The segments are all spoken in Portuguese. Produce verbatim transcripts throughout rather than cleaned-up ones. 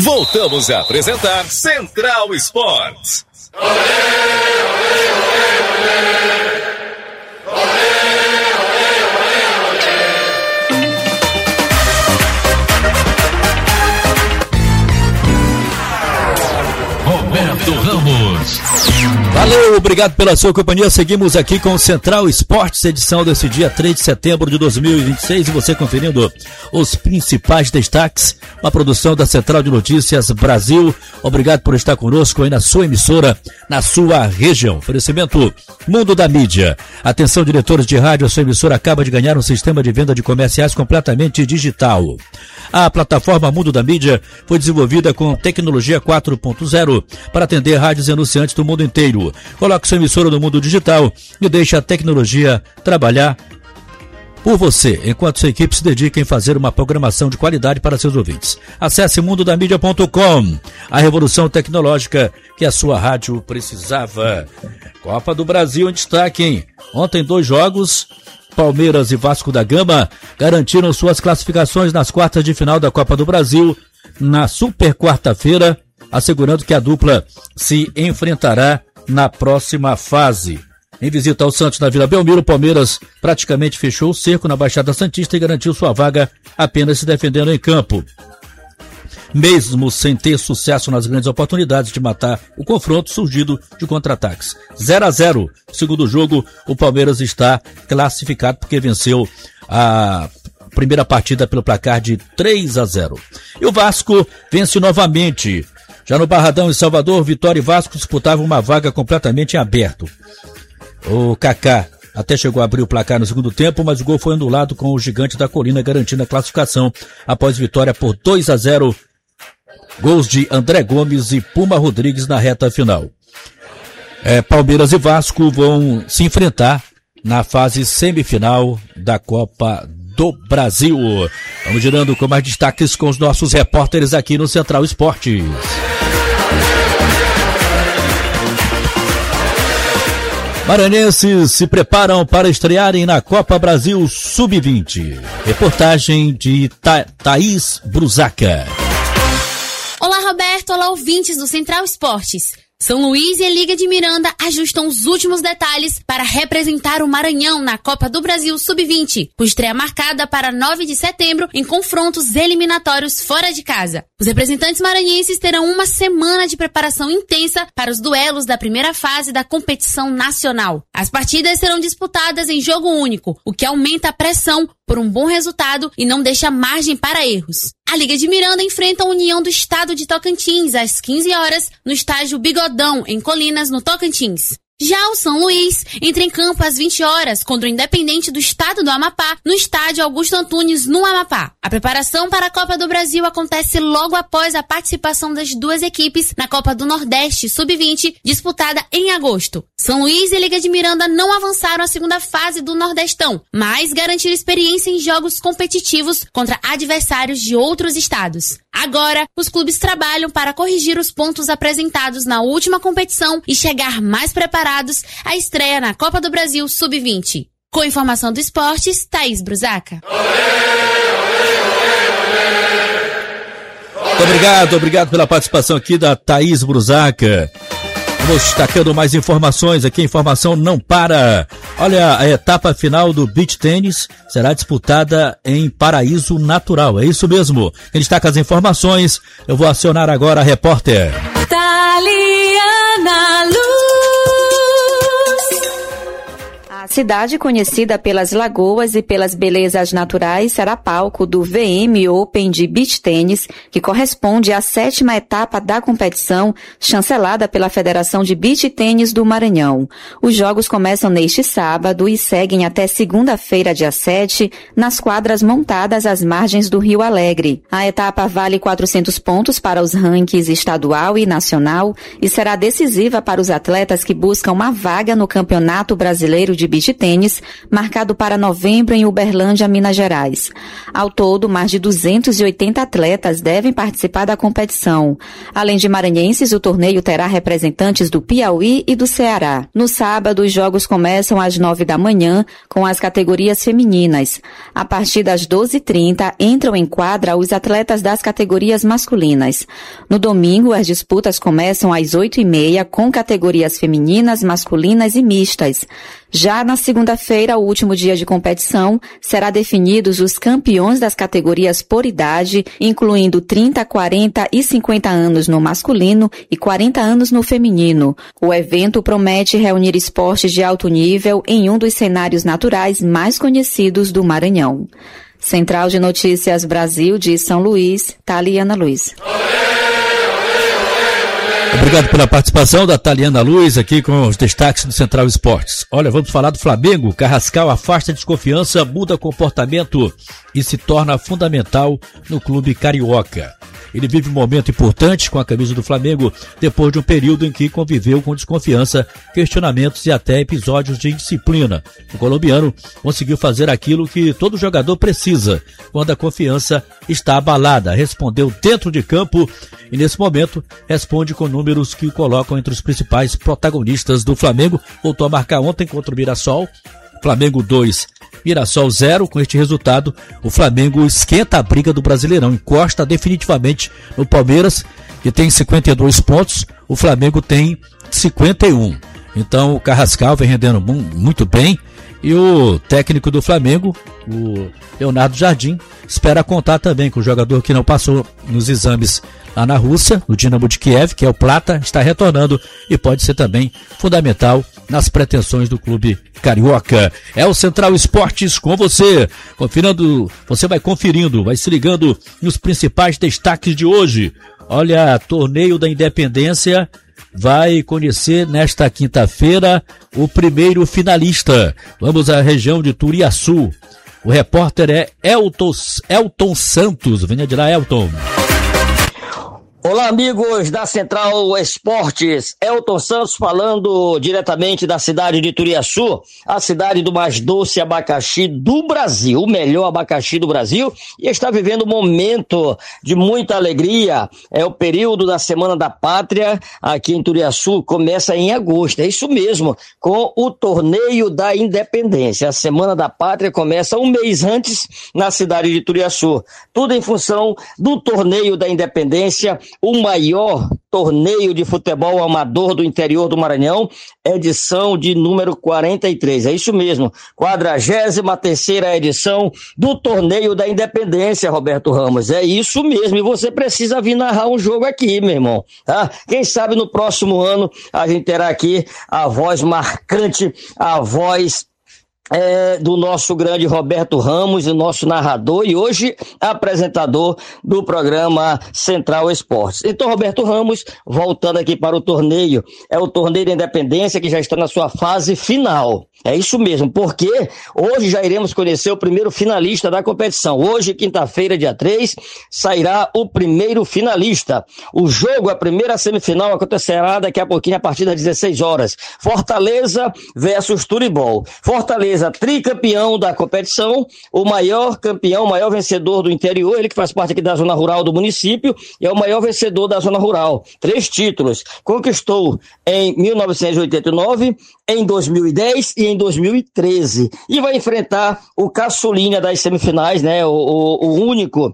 Voltamos a apresentar Central Esportes. Olê, olê, olê, olê. Olê, olê, olê, olê. Roberto Ramos. Valeu, obrigado pela sua companhia. Seguimos aqui com Central Esportes, edição desse dia três de setembro de dois mil e vinte e seis, e você conferindo os principais destaques, uma produção da Central de Notícias Brasil. Obrigado por estar conosco aí na sua emissora, na sua região. Oferecimento Mundo da Mídia. Atenção, diretores de rádio, a sua emissora acaba de ganhar um sistema de venda de comerciais completamente digital. A plataforma Mundo da Mídia foi desenvolvida com tecnologia quatro ponto zero para atender rádios e anunciantes do mundo inteiro. Coloque sua emissora no mundo digital e deixe a tecnologia trabalhar por você, enquanto sua equipe se dedica em fazer uma programação de qualidade para seus ouvintes. Acesse mundo da mídia ponto com, a revolução tecnológica que a sua rádio precisava. Copa do Brasil em destaque, hein? Ontem dois jogos, Palmeiras e Vasco da Gama garantiram suas classificações nas quartas de final da Copa do Brasil na super quarta-feira, assegurando que a dupla se enfrentará na próxima fase. Em visita ao Santos na Vila Belmiro, o Palmeiras praticamente fechou o cerco na Baixada Santista e garantiu sua vaga apenas se defendendo em campo. Mesmo sem ter sucesso nas grandes oportunidades de matar o confronto surgido de contra-ataques. zero a zero, segundo jogo, o Palmeiras está classificado porque venceu a primeira partida pelo placar de três a zero. E o Vasco vence novamente. Já no Barradão, em Salvador, Vitória e Vasco disputavam uma vaga completamente em aberto. O Kaká até chegou a abrir o placar no segundo tempo, mas o gol foi anulado com o Gigante da Colina garantindo a classificação após vitória por dois a zero. Gols de André Gomes e Puma Rodrigues na reta final. É, Palmeiras e Vasco vão se enfrentar na fase semifinal da Copa do Brasil. Vamos girando com mais destaques com os nossos repórteres aqui no Central Esportes. Maranhenses se preparam para estrearem na Copa Brasil sub vinte. Reportagem de Tha- Thaís Brusaca. Olá, Roberto. Olá, ouvintes do Central Esportes. São Luís e a Liga de Miranda ajustam os últimos detalhes para representar o Maranhão na Copa do Brasil sub vinte, com estreia marcada para nove de setembro em confrontos eliminatórios fora de casa. Os representantes maranhenses terão uma semana de preparação intensa para os duelos da primeira fase da competição nacional. As partidas serão disputadas em jogo único, o que aumenta a pressão por um bom resultado e não deixa margem para erros. A Liga de Miranda enfrenta a União do Estado de Tocantins às quinze horas no estádio Bigodão, em Colinas, no Tocantins. Já o São Luís entra em campo às vinte horas contra o Independente do Estado do Amapá, no estádio Augusto Antunes, no Amapá. A preparação para a Copa do Brasil acontece logo após a participação das duas equipes na Copa do Nordeste sub vinte, disputada em agosto. São Luís e Liga de Miranda não avançaram à segunda fase do Nordestão, mas garantiram experiência em jogos competitivos contra adversários de outros estados. Agora, os clubes trabalham para corrigir os pontos apresentados na última competição e chegar mais preparados à estreia na Copa do Brasil sub vinte. Com informação do Esportes, Thaís Brusaca. Muito obrigado, obrigado pela participação aqui da Thaís Brusaca. Vamos destacando mais informações aqui, a informação não para. Olha, a etapa final do beach tênis será disputada em Paraíso Natural, é isso mesmo. Quem destaca as informações, eu vou acionar agora a repórter Taliana Luz. A cidade, conhecida pelas lagoas e pelas belezas naturais, será palco do V M Open de Beach Tênis, que corresponde à sétima etapa da competição, chancelada pela Federação de Beach Tênis do Maranhão. Os jogos começam neste sábado e seguem até segunda-feira, dia sete, nas quadras montadas às margens do Rio Alegre. A etapa vale quatrocentos pontos para os rankings estadual e nacional e será decisiva para os atletas que buscam uma vaga no Campeonato Brasileiro de beach tênis, marcado para novembro em Uberlândia, Minas Gerais. Ao todo, mais de duzentos e oitenta atletas devem participar da competição. Além de maranhenses, o torneio terá representantes do Piauí e do Ceará. No sábado, os jogos começam às nove da manhã, com as categorias femininas. A partir das doze e trinta, entram em quadra os atletas das categorias masculinas. No domingo, as disputas começam às oito e meia, com categorias femininas, masculinas e mistas. Já na segunda-feira, o último dia de competição, será definidos os campeões das categorias por idade, incluindo trinta, quarenta e cinquenta anos no masculino e quarenta anos no feminino. O evento promete reunir esportes de alto nível em um dos cenários naturais mais conhecidos do Maranhão. Central de Notícias Brasil de São Luís, Taliana Luiz. Obrigado pela participação da Taliana Luz aqui com os destaques do Central Esportes. Olha, vamos falar do Flamengo. Carrascal afasta a desconfiança, muda comportamento e se torna fundamental no clube carioca. Ele vive um momento importante com a camisa do Flamengo depois de um período em que conviveu com desconfiança, questionamentos e até episódios de indisciplina. O colombiano conseguiu fazer aquilo que todo jogador precisa quando a confiança está abalada. Respondeu dentro de campo e nesse momento responde com números que o colocam entre os principais protagonistas do Flamengo. Voltou a marcar ontem contra o Mirassol. Flamengo dois, Mirassol zero. Com este resultado, o Flamengo esquenta a briga do Brasileirão, encosta definitivamente no Palmeiras, que tem cinquenta e dois pontos, o Flamengo tem cinquenta e um. Então o Carrascal vem rendendo muito bem e o técnico do Flamengo, o Leonardo Jardim, espera contar também com o jogador que não passou nos exames lá na Rússia, no Dinamo de Kiev, que é o Plata, está retornando e pode ser também fundamental nas pretensões do clube carioca. É o Central Esportes com você, conferindo, você vai conferindo, vai se ligando nos principais destaques de hoje. Olha, torneio da Independência vai conhecer nesta quinta-feira o primeiro finalista. Vamos à região de Turiaçu. O repórter é Elton, Elton Santos. Venha de lá, Elton. Olá, amigos da Central Esportes. Elton Santos falando diretamente da cidade de Turiaçu, a cidade do mais doce abacaxi do Brasil, o melhor abacaxi do Brasil, e está vivendo um momento de muita alegria. É o período da Semana da Pátria aqui em Turiaçu, começa em agosto, é isso mesmo, com o Torneio da Independência. A Semana da Pátria começa um mês antes na cidade de Turiaçu, tudo em função do Torneio da Independência, o maior torneio de futebol amador do interior do Maranhão, edição de número quarenta e três. É isso mesmo, quadragésima terceira edição do Torneio da Independência, Roberto Ramos. É isso mesmo, e você precisa vir narrar um jogo aqui, meu irmão. Tá? Quem sabe no próximo ano a gente terá aqui a voz marcante, a voz É, do nosso grande Roberto Ramos, o nosso narrador e hoje apresentador do programa Central Esportes. Então, Roberto Ramos, voltando aqui para o torneio, é o Torneio da Independência que já está na sua fase final. É isso mesmo, porque hoje já iremos conhecer o primeiro finalista da competição. Hoje, quinta-feira, dia três, sairá o primeiro finalista. O jogo, a primeira semifinal, acontecerá daqui a pouquinho, a partir das dezesseis horas. Fortaleza versus Turibol. Fortaleza, tricampeão da competição, o maior campeão, o maior vencedor do interior, ele que faz parte aqui da zona rural do município, e é o maior vencedor da zona rural. Três títulos. Conquistou em mil novecentos e oitenta e nove, em dois mil e dez e em dois mil e treze. E vai enfrentar o caçulinha das semifinais, né? O, o, o único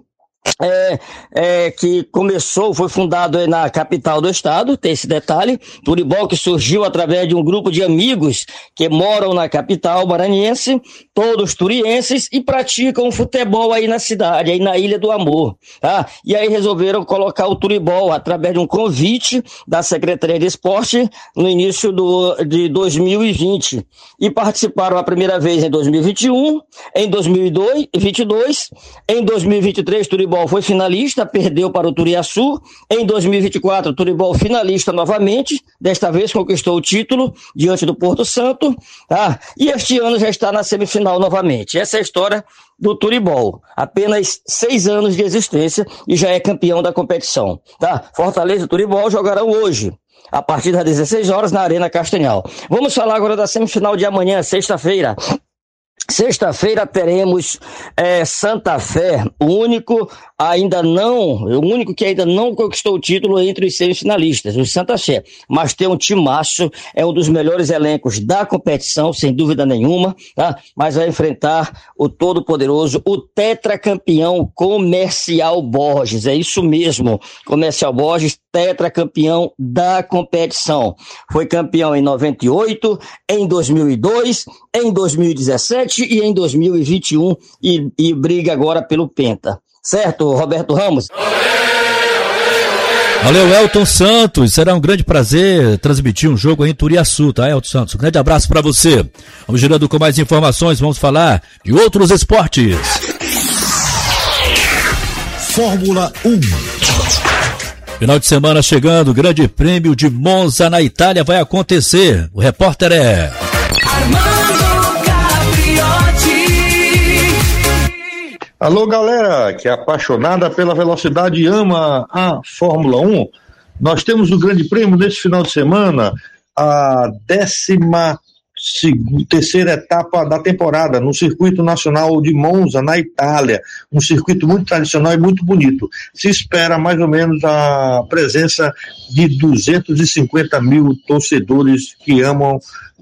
É, é, que começou, foi fundado na capital do estado, tem esse detalhe, Turibol, que surgiu através de um grupo de amigos que moram na capital maranhense, todos turienses, e praticam futebol aí na cidade, aí na Ilha do Amor, tá? E aí resolveram colocar o Turibol através de um convite da Secretaria de Esporte no início do, de dois mil e vinte, e participaram a primeira vez em dois mil e vinte e um, em dois mil e vinte e dois, em dois mil e vinte e três Turibol foi finalista, perdeu para o Turiaçu. Em dois mil e vinte e quatro, o Turibol finalista novamente, desta vez conquistou o título diante do Porto Santo, tá? E este ano já está na semifinal novamente. Essa é a história do Turibol. Apenas seis anos de existência e já é campeão da competição, tá? Fortaleza e Turibol jogarão hoje. a partir das dezesseis horas na Arena Castanhal. Vamos falar agora da semifinal de amanhã, sexta-feira. Sexta-feira teremos é, Santa Fé, o único ainda não, o único que ainda não conquistou o título entre os semifinalistas, o Santa Fé, mas tem um timaço, é um dos melhores elencos da competição, sem dúvida nenhuma, tá? Mas vai enfrentar o todo-poderoso, o tetracampeão Comercial Borges, é isso mesmo, Comercial Borges, tetracampeão da competição. Foi campeão em noventa e oito, em dois mil e dois, em dois mil e dezessete e em dois mil e vinte e um e, e briga agora pelo Penta. Certo, Roberto Ramos? Valeu, Elton Santos. Será um grande prazer transmitir um jogo aí em Turiaçu, tá, Elton Santos? Um grande abraço para você. Vamos girando com mais informações, vamos falar de outros esportes. Fórmula um. Final de semana chegando, o Grande Prêmio de Monza na Itália vai acontecer. O repórter é Armando Capriotti. Alô, galera que é apaixonada pela velocidade e ama a Fórmula um. Nós temos o Grande Prêmio nesse final de semana, a décima terceira etapa da temporada no Circuito Nacional de Monza, na Itália, um circuito muito tradicional e muito bonito. Se espera mais ou menos a presença de duzentos e cinquenta mil torcedores que amam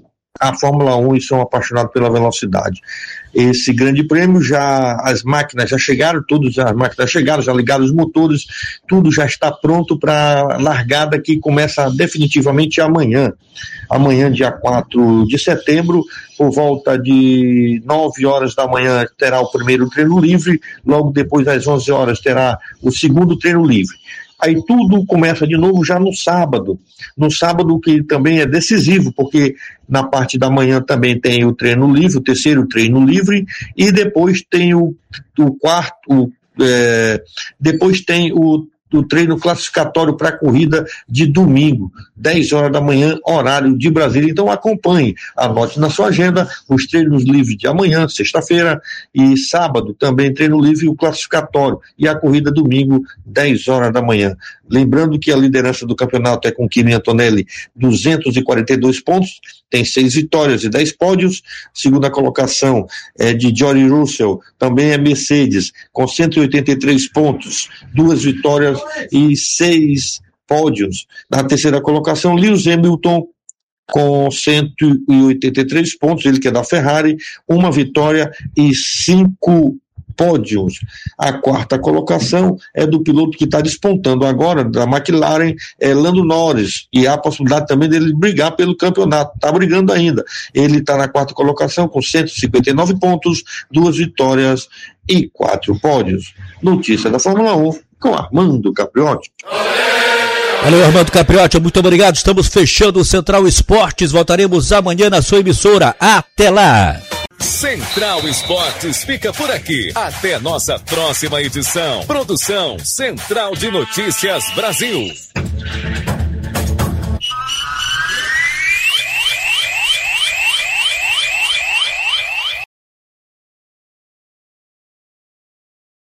a Fórmula um e são apaixonados pela velocidade. Esse grande prêmio, já as máquinas já chegaram, todas as máquinas chegaram, já ligaram os motores, tudo já está pronto para largada que começa definitivamente amanhã. Amanhã, dia quatro de setembro, por volta de nove horas da manhã, terá o primeiro treino livre, logo depois às onze horas terá o segundo treino livre. Aí tudo começa de novo já no sábado, no sábado que também é decisivo, porque na parte da manhã também tem o treino livre, o terceiro treino livre, e depois tem o, o quarto, é, depois tem o do treino classificatório para a corrida de domingo, dez horas da manhã, horário de Brasília. Então acompanhe, anote na sua agenda os treinos livres de amanhã, sexta-feira, e sábado também treino livre e o classificatório, e a corrida domingo, dez horas da manhã. Lembrando que a liderança do campeonato é com Kimi Antonelli, duzentos e quarenta e dois pontos, tem seis vitórias e dez pódios. Segunda colocação é de George Russell, também é Mercedes, com cento e oitenta e três pontos, duas vitórias e seis pódios. Na terceira colocação, Lewis Hamilton, com cento e oitenta e três pontos, ele que é da Ferrari, uma vitória e cinco pódios. A quarta colocação é do piloto que está despontando agora, da McLaren, é Lando Norris, e há a possibilidade também dele brigar pelo campeonato, está brigando ainda. Ele está na quarta colocação com cento e cinquenta e nove pontos, duas vitórias e quatro pódios. Notícia da Fórmula um com Armando Capriotti. Valeu, Armando Capriotti, muito obrigado. Estamos fechando o Central Esportes. Voltaremos amanhã na sua emissora. Até lá! Central Esportes fica por aqui. Até nossa próxima edição. Produção Central de Notícias Brasil.